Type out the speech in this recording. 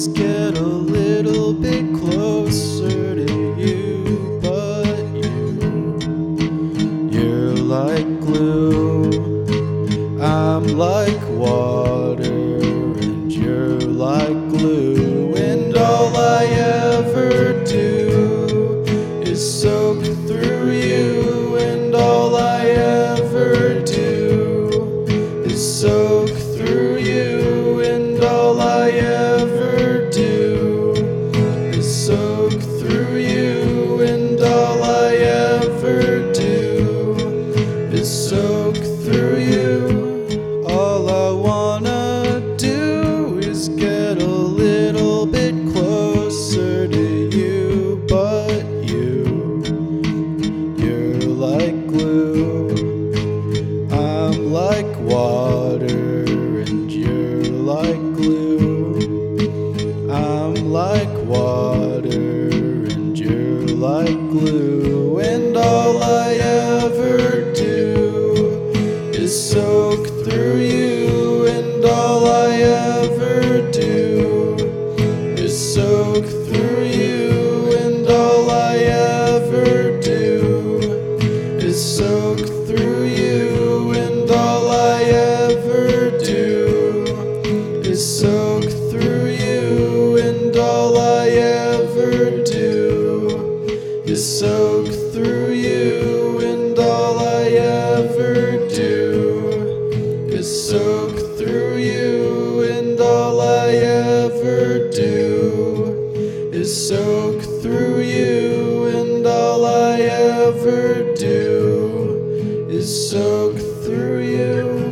is get a little bit closer to you, but you're like glue. I'm like water and you're like glue, and all I ever do is soak through you, and all I ever do is soak through you, and all I ever do is soak through you, and all I ever do is soak through you. All I wanna do is get a little bit closer to you, but you're like glue. I'm like water and you're like glue. I'm like water and you're like glue, and all I ever do is soak through you, and all I ever do is soak through you, and all I ever do is soak through you, and all I ever do is soak through you, and all I ever do is soak through you, and all I ever do is soak through you, and all I ever do is soak through you, and all I ever do is soak through you.